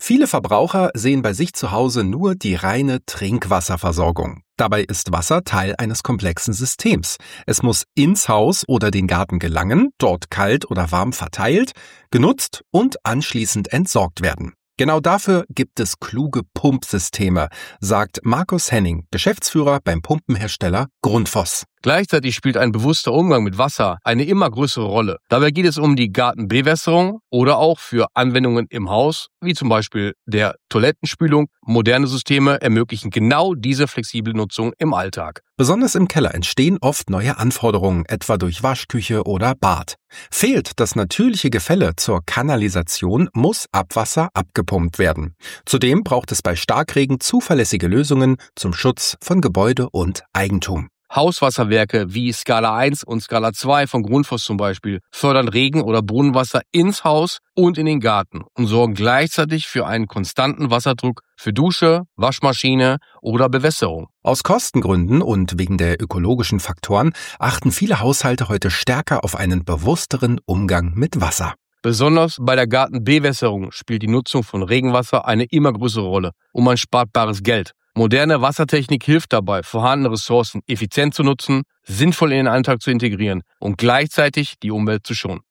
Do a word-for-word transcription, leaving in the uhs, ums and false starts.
Viele Verbraucher sehen bei sich zu Hause nur die reine Trinkwasserversorgung. Dabei ist Wasser Teil eines komplexen Systems. Es muss ins Haus oder den Garten gelangen, dort kalt oder warm verteilt, genutzt und anschließend entsorgt werden. Genau dafür gibt es kluge Pumpsysteme, sagt Markus Henning, Geschäftsführer beim Pumpenhersteller Grundfos. Gleichzeitig spielt ein bewusster Umgang mit Wasser eine immer größere Rolle. Dabei geht es um die Gartenbewässerung oder auch für Anwendungen im Haus, wie zum Beispiel der Toilettenspülung. Moderne Systeme ermöglichen genau diese flexible Nutzung im Alltag. Besonders im Keller entstehen oft neue Anforderungen, etwa durch Waschküche oder Bad. Fehlt das natürliche Gefälle zur Kanalisation, muss Abwasser abgepumpt werden. Zudem braucht es bei Starkregen zuverlässige Lösungen zum Schutz von Gebäude und Eigentum. Hauswasserwerke wie Skala eins und Skala zwei von Grundfos zum Beispiel fördern Regen- oder Brunnenwasser ins Haus und in den Garten und sorgen gleichzeitig für einen konstanten Wasserdruck für Dusche, Waschmaschine oder Bewässerung. Aus Kostengründen und wegen der ökologischen Faktoren achten viele Haushalte heute stärker auf einen bewussteren Umgang mit Wasser. Besonders bei der Gartenbewässerung spielt die Nutzung von Regenwasser eine immer größere Rolle und man spart bares Geld. Moderne Wassertechnik hilft dabei, vorhandene Ressourcen effizient zu nutzen, sinnvoll in den Alltag zu integrieren und gleichzeitig die Umwelt zu schonen.